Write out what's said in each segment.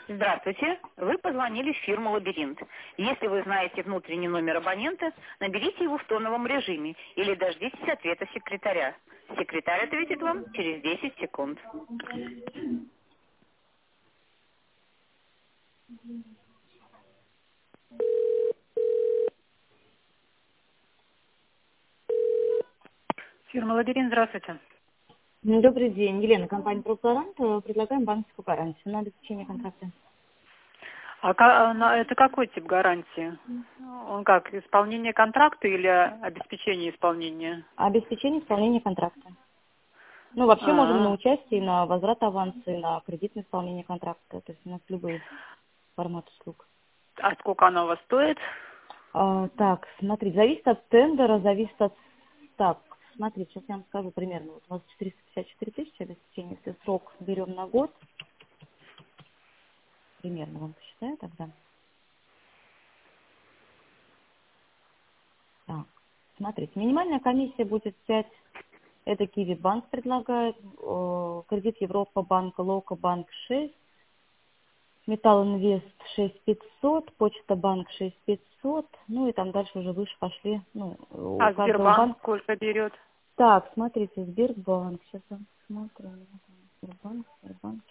Здравствуйте, вы позвонили в фирму «Лабиринт». Если вы знаете внутренний номер абонента, наберите его в тоновом режиме или дождитесь ответа секретаря. Секретарь ответит вам через 10 секунд. Фирма «Лабиринт», здравствуйте. Добрый день, Елена, компания «Профгарант». Предлагаем банковскую гарантию на обеспечение контракта. Это какой тип гарантии? Он как, исполнение контракта или обеспечение исполнения? Обеспечение исполнения контракта. Ну, вообще можем на А, участие, на возврат аванса, и на кредитное исполнение контракта. То есть у нас любые форматы услуг. а сколько она у вас стоит? Так, смотри, зависит от тендера, зависит от... Так, смотри, сейчас я вам скажу примерно. Вот у нас 454 тысячи обеспечения. Если срок берем на год, примерно вам посчитаю тогда. Так, смотрите, минимальная комиссия будет 5. Это Киви банк предлагает, кредит Европа банк, Лока банк 6, Металл Инвест 6500, Почта банк 6500, ну и там дальше уже выше пошли, ну, у А каждого Сбербанк банка. сколько берет? Так, смотрите, Сбербанк, сейчас я смотрю, Сбербанк,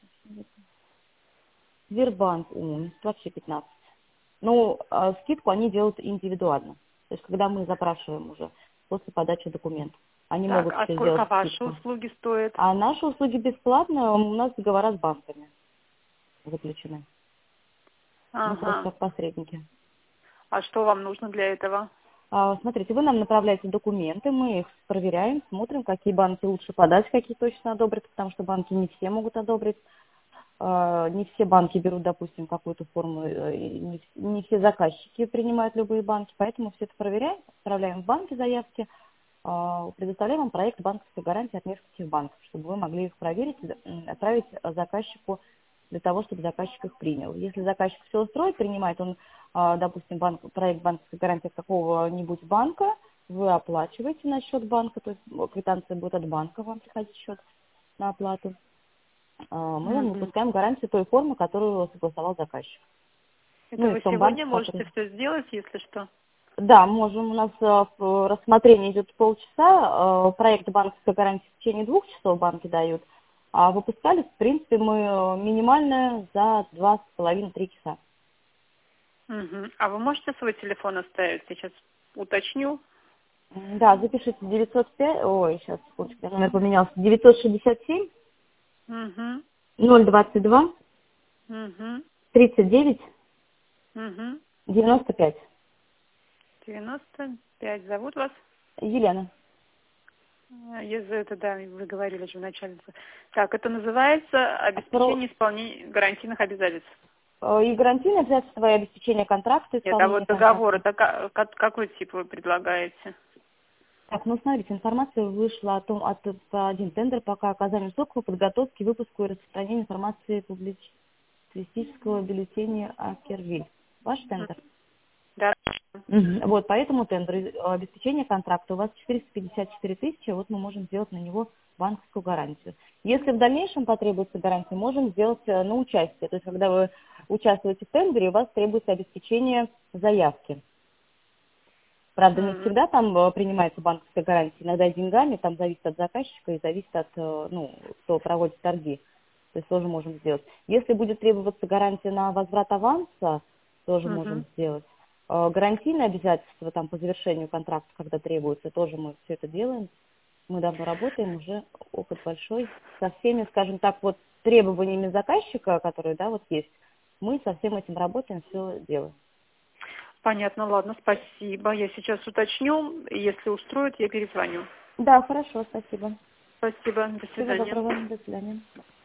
Сбербанк, у них вообще 15. Ну, скидку они делают индивидуально, то есть когда мы запрашиваем уже после подачи документов. Они Так, могут а себе сколько сделать ваши скидку. услуги стоят? А наши услуги бесплатные, у нас договора с банками заключены. Мы просто Ага. как посредники. А что вам нужно для этого? Смотрите, вы нам направляете документы, мы их проверяем, смотрим, какие банки лучше подать, какие точно одобрят, потому что банки не все могут одобрить. Не все банки берут, допустим, какую-то форму, и не все заказчики принимают любые банки, поэтому все это проверяем, отправляем в банки заявки, предоставляем вам проект банковской гарантии от нескольких банков, чтобы вы могли их проверить, отправить заказчику для того, чтобы заказчик их принял. Если заказчик все устроит, принимает он, допустим, проект банковской гарантии от какого-нибудь банка, вы оплачиваете на счет банка, то есть квитанция будет от банка, вам приходить счет на оплату. Мы вам Мгм. выпускаем гарантию той формы, которую согласовал заказчик. Это Ну и вы в том банке, сегодня можете который... все сделать, если что? Да, можем. У нас рассмотрение идет полчаса. Проект банковской гарантии в течение 2 часов банки дают. А выпускали, в принципе, мы минимально за 2,5-3 часа. Мгм. А вы можете свой телефон оставить? Я сейчас уточню. Да, запишите 905... Ой, сейчас, секундочку, номер поменялся. 967 Угу. 022 Угу. 39 Угу. 95. 95. Зовут вас? Елена. Если это, да, вы говорили же вначале. Так, это называется Про... обеспечение исполнения гарантийных обязательств. И гарантийные обязательства, и обеспечение контракта, Нет, а вот исполнение договор, контракта. это какой тип вы предлагаете? Так, ну смотрите, информация вышла о том, по один тендер пока оказанию услуг по подготовке, выпуску и распространению информации публицистического бюллетеня Акервиль. Ваш тендер? Да. Вот, по этому тендеру обеспечение контракта у вас 454 тысячи, вот мы можем сделать на него банковскую гарантию. Если в дальнейшем потребуется гарантия, можем сделать на участие. То есть, когда вы участвуете в тендере, у вас требуется обеспечение заявки. Правда, не Мгм. всегда там принимается банковская гарантия, иногда деньгами, там зависит от заказчика и зависит от, кто проводит торги. То есть тоже можем сделать. Если будет требоваться гарантия на возврат аванса, тоже можем Мгм. сделать. Гарантийные обязательства там по завершению контракта, когда требуется, тоже мы все это делаем. Мы давно работаем, уже опыт большой. Со всеми, скажем так, вот требованиями заказчика, которые, да, вот есть, мы со всем этим работаем, все делаем. Понятно, ладно, спасибо. Я сейчас уточню. Если устроит, я перезвоню. Да, хорошо, спасибо. Спасибо, до Всего свидания. доброго, до свидания.